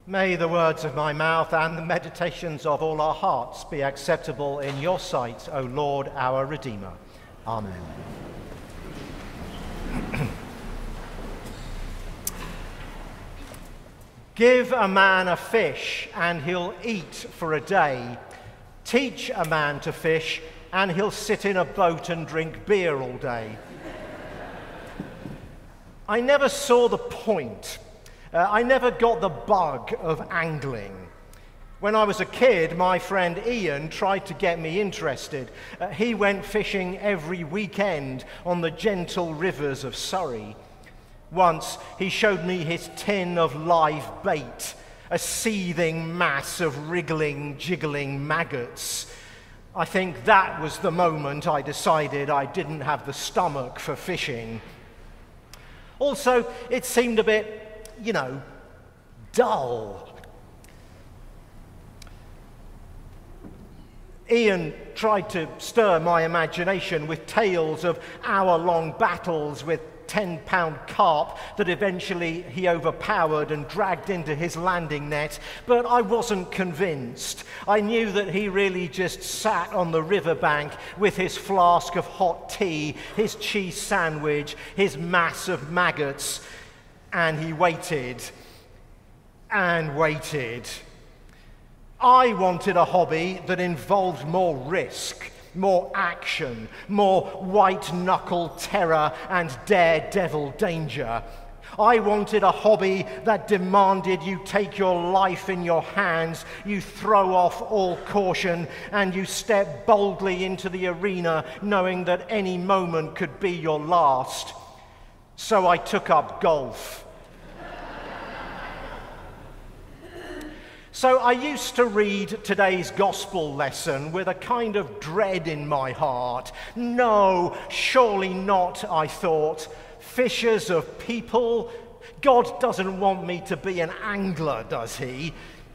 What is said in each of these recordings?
May the words of my mouth and the meditations of all our hearts be acceptable in your sight, O Lord, our Redeemer. Amen. Give a man a fish and he'll eat for a day. Teach a man to fish and he'll sit in a boat and drink beer all day. I never saw the point. I never got the bug of angling. When I was a kid, my friend Ian tried to get me interested. He went fishing every weekend on the gentle rivers of Surrey. Once, he showed me his tin of live bait, a seething mass of wriggling, jiggling maggots. I think that was the moment I decided I didn't have the stomach for fishing. Also, it seemed a bit, dull. Ian tried to stir my imagination with tales of hour-long battles with 10-pound carp that eventually he overpowered and dragged into his landing net, but I wasn't convinced. I knew that he really just sat on the riverbank with his flask of hot tea, his cheese sandwich, his mass of maggots, and he waited and waited. I wanted a hobby that involved more risk, more action, more white-knuckle terror and daredevil danger. I wanted a hobby that demanded you take your life in your hands, you throw off all caution, and you step boldly into the arena knowing that any moment could be your last. So I took up golf. So I used to read today's gospel lesson with a kind of dread in my heart. No, surely not, I thought. Fishers of people? God doesn't want me to be an angler, does he?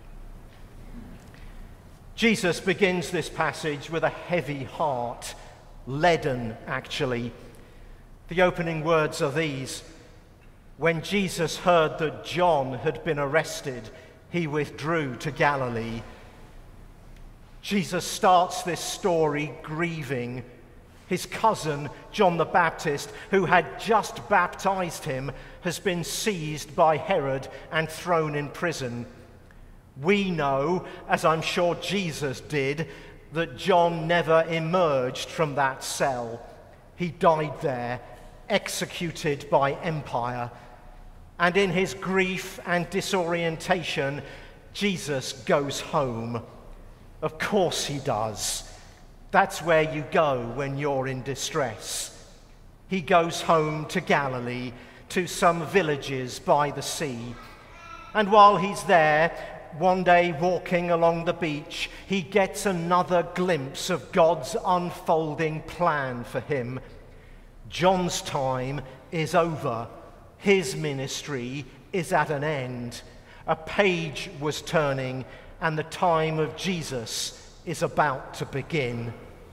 Jesus begins this passage with a heavy heart, leaden actually. The opening words are these: when Jesus heard that John had been arrested, he withdrew to Galilee. Jesus starts this story grieving. His cousin, John the Baptist, who had just baptized him, has been seized by Herod and thrown in prison. We know, as I'm sure Jesus did, that John never emerged from that cell. He died there, executed by empire. And in his grief and disorientation, Jesus goes home. Of course he does. That's where you go when you're in distress. He goes home to Galilee, to some villages by the sea. And while he's there, one day walking along the beach, he gets another glimpse of God's unfolding plan for him. John's time is over. His ministry is at an end. A page was turning, and the time of Jesus is about to begin.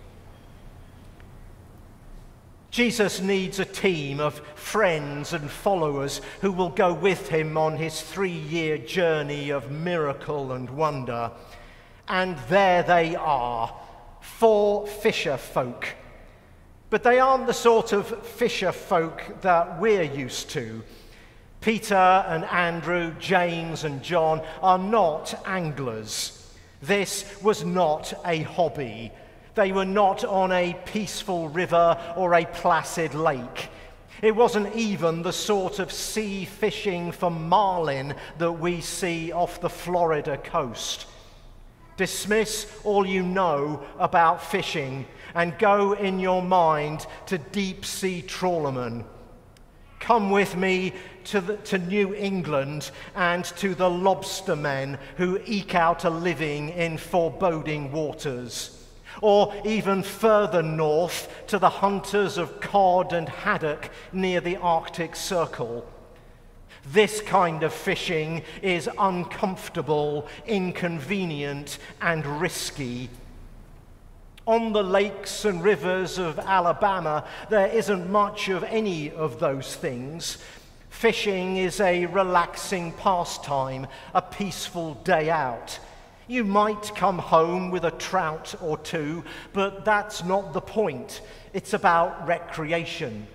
Jesus needs a team of friends and followers who will go with him on his 3-year journey of miracle and wonder. And there they are, 4 fisher folk. But they aren't the sort of fisher folk that we're used to. Peter and Andrew, James and John are not anglers. This was not a hobby. They were not on a peaceful river or a placid lake. It wasn't even the sort of sea fishing for marlin that we see off the Florida coast. Dismiss all you know about fishing and go in your mind to deep-sea trawlermen. Come with me to New England and to the lobstermen who eke out a living in foreboding waters. Or even further north to the hunters of cod and haddock near the Arctic Circle. This kind of fishing is uncomfortable, inconvenient, and risky. On the lakes and rivers of Alabama, there isn't much of any of those things. Fishing is a relaxing pastime, a peaceful day out. You might come home with a trout or two, but that's not the point. It's about recreation.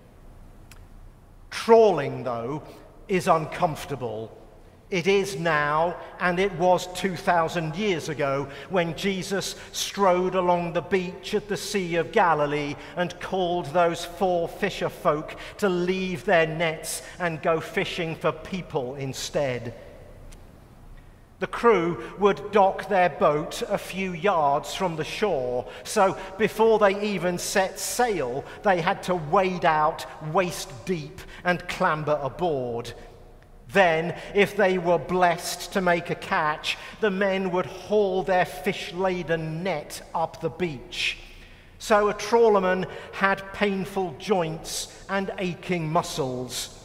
Trawling, though, is uncomfortable. It is now, and it was 2,000 years ago when Jesus strode along the beach at the Sea of Galilee and called those 4 fisher folk to leave their nets and go fishing for people instead. The crew would dock their boat a few yards from the shore, so before they even set sail, they had to wade out waist deep and clamber aboard. Then, if they were blessed to make a catch, the men would haul their fish-laden net up the beach. So a trawlerman had painful joints and aching muscles.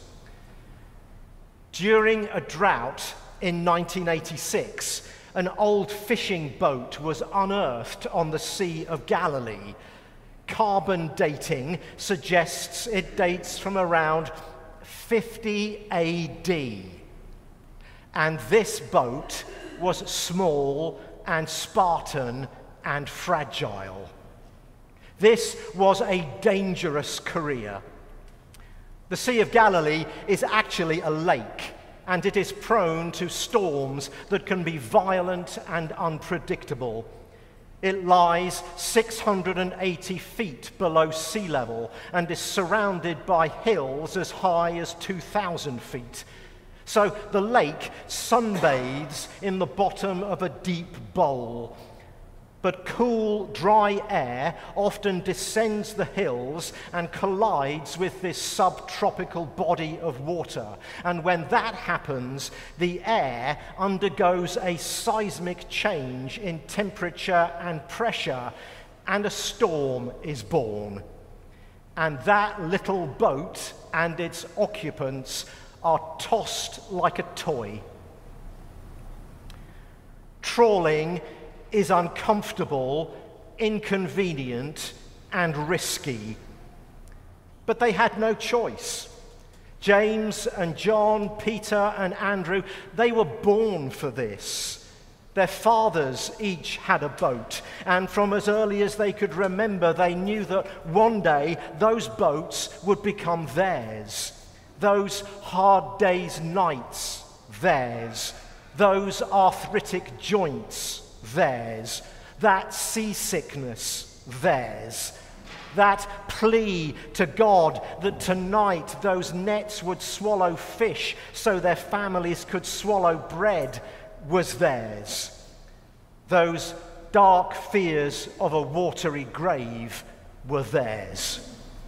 During a drought in 1986, an old fishing boat was unearthed on the Sea of Galilee. Carbon dating suggests it dates from around 50 AD. And this boat was small and Spartan and fragile. This was a dangerous career. The Sea of Galilee is actually a lake, and it is prone to storms that can be violent and unpredictable. It lies 680 feet below sea level and is surrounded by hills as high as 2,000 feet. So the lake sunbathes in the bottom of a deep bowl. But cool, dry air often descends the hills and collides with this subtropical body of water. And when that happens, the air undergoes a seismic change in temperature and pressure, and a storm is born. And that little boat and its occupants are tossed like a toy. Trawling is uncomfortable, inconvenient, and risky. But they had no choice. James and John, Peter and Andrew, they were born for this. Their fathers each had a boat, and from as early as they could remember, they knew that one day those boats would become theirs. Those hard days' nights, theirs. Those arthritic joints, theirs. That seasickness, theirs. That plea to God that tonight those nets would swallow fish so their families could swallow bread was theirs. Those dark fears of a watery grave were theirs.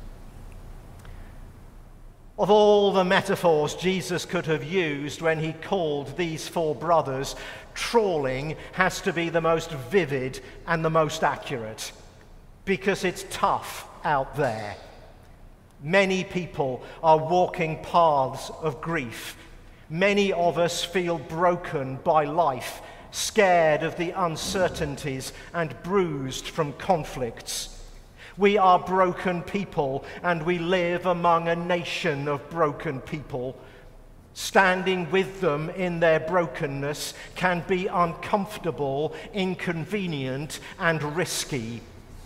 Of all the metaphors Jesus could have used when he called these 4 brothers, trawling has to be the most vivid and the most accurate, because it's tough out there. Many people are walking paths of grief. Many of us feel broken by life, scared of the uncertainties and bruised from conflicts. We are broken people, and we live among a nation of broken people. Standing with them in their brokenness can be uncomfortable, inconvenient, and risky.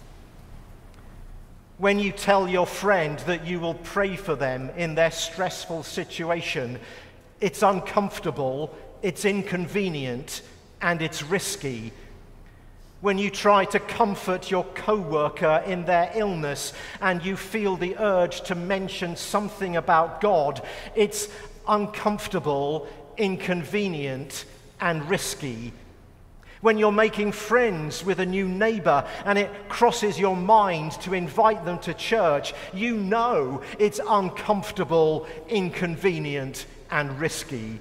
When you tell your friend that you will pray for them in their stressful situation, it's uncomfortable, it's inconvenient, and it's risky. When you try to comfort your co-worker in their illness and you feel the urge to mention something about God, it's uncomfortable, inconvenient, and risky. When you're making friends with a new neighbor and it crosses your mind to invite them to church, you know it's uncomfortable, inconvenient, and risky.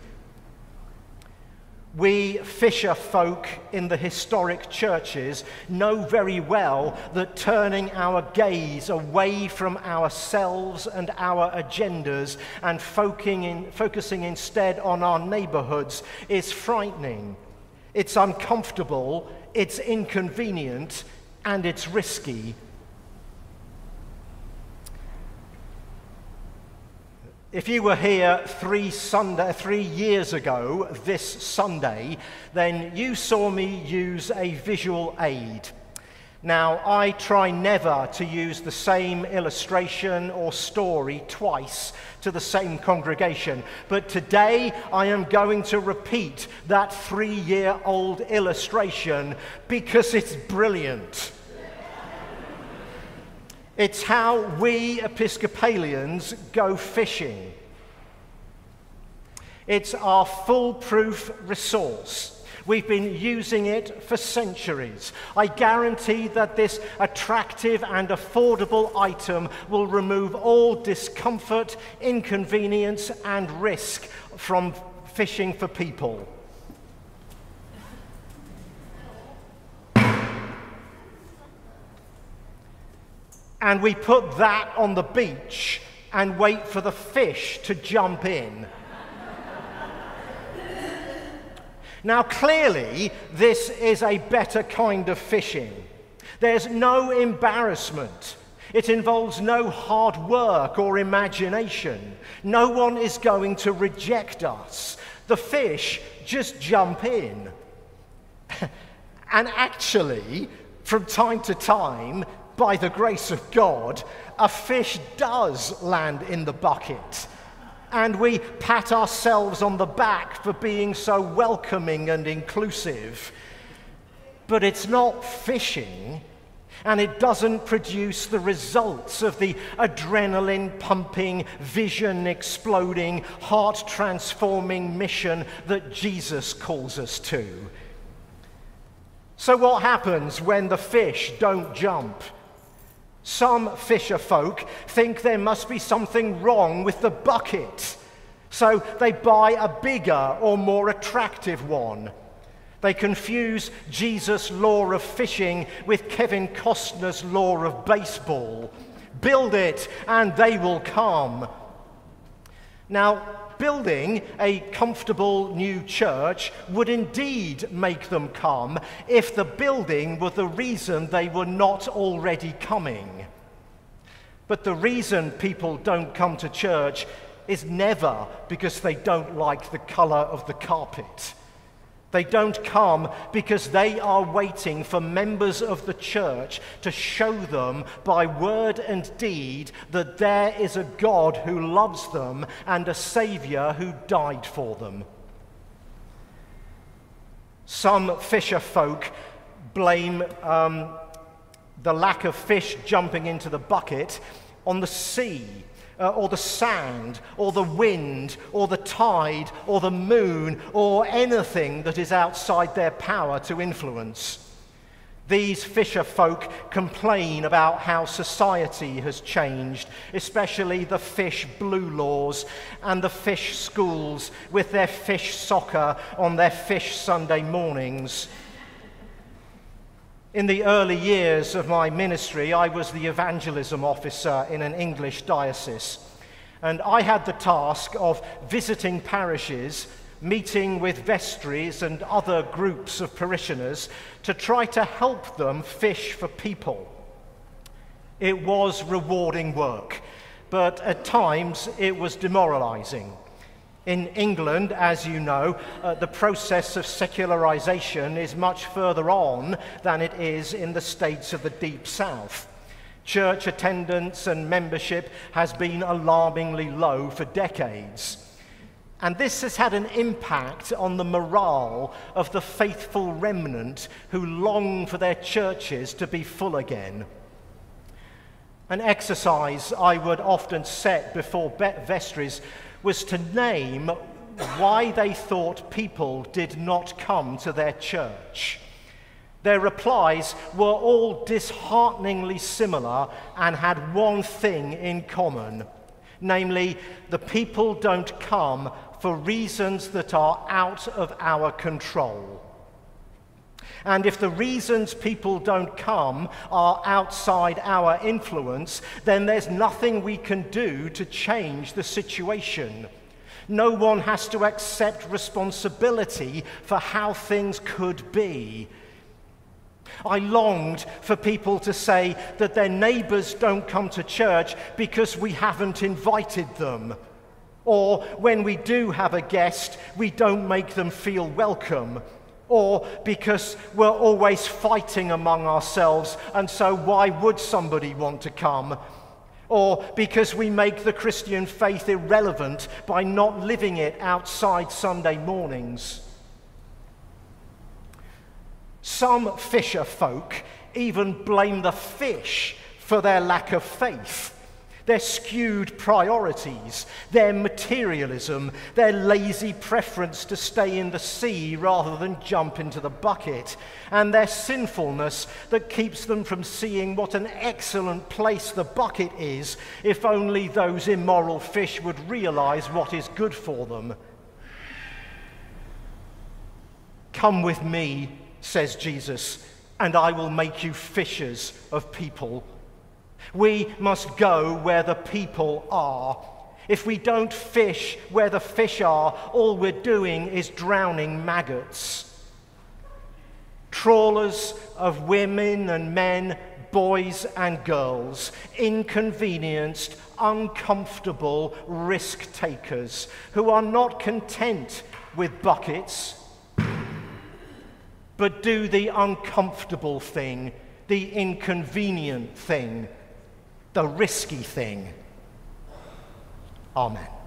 We fisher folk in the historic churches know very well that turning our gaze away from ourselves and our agendas and focusing instead on our neighborhoods is frightening. It's uncomfortable, it's inconvenient, and it's risky. If you were here 3 years ago this Sunday, then you saw me use a visual aid. Now, I try never to use the same illustration or story twice to the same congregation, but today I am going to repeat that 3-year-old illustration because it's brilliant. It's how we Episcopalians go fishing. It's our foolproof resource. We've been using it for centuries. I guarantee that this attractive and affordable item will remove all discomfort, inconvenience, and risk from fishing for people. And we put that on the beach and wait for the fish to jump in. Now, clearly, this is a better kind of fishing. There's no embarrassment. It involves no hard work or imagination. No one is going to reject us. The fish just jump in. And actually, from time to time, by the grace of God, a fish does land in the bucket. And we pat ourselves on the back for being so welcoming and inclusive. But it's not fishing, and it doesn't produce the results of the adrenaline-pumping, vision-exploding, heart-transforming mission that Jesus calls us to. So what happens when the fish don't jump? Some fisher folk think there must be something wrong with the bucket, so they buy a bigger or more attractive one. They confuse Jesus' law of fishing with Kevin Costner's law of baseball. Build it and they will come. Now, building a comfortable new church would indeed make them come if the building were the reason they were not already coming. But the reason people don't come to church is never because they don't like the color of the carpet. They don't come because they are waiting for members of the church to show them by word and deed that there is a God who loves them and a Savior who died for them. Some fisher folk blame the lack of fish jumping into the bucket on the sea, or the sand, or the wind, or the tide, or the moon, or anything that is outside their power to influence. These fisher folk complain about how society has changed, especially the fish blue laws and the fish schools with their fish soccer on their fish Sunday mornings. In the early years of my ministry, I was the evangelism officer in an English diocese, and I had the task of visiting parishes, meeting with vestries and other groups of parishioners to try to help them fish for people. It was rewarding work, but at times it was demoralizing. In England, as you know, the process of secularization is much further on than it is in the states of the Deep South. Church attendance and membership has been alarmingly low for decades. And this has had an impact on the morale of the faithful remnant who long for their churches to be full again. An exercise I would often set before vestries was to name why they thought people did not come to their church. Their replies were all dishearteningly similar and had one thing in common, namely, the people don't come for reasons that are out of our control. And if the reasons people don't come are outside our influence, then there's nothing we can do to change the situation. No one has to accept responsibility for how things could be. I longed for people to say that their neighbors don't come to church because we haven't invited them. Or when we do have a guest, we don't make them feel welcome. Or because we're always fighting among ourselves, and so why would somebody want to come? Or because we make the Christian faith irrelevant by not living it outside Sunday mornings. Some fisher folk even blame the fish for their lack of faith, their skewed priorities, their materialism, their lazy preference to stay in the sea rather than jump into the bucket, and their sinfulness that keeps them from seeing what an excellent place the bucket is if only those immoral fish would realize what is good for them. Come with me, says Jesus, and I will make you fishers of people. We must go where the people are. If we don't fish where the fish are, all we're doing is drowning maggots. Trawlers of women and men, boys and girls, inconvenienced, uncomfortable risk takers who are not content with buckets, but do the uncomfortable thing, the inconvenient thing, the risky thing. Amen.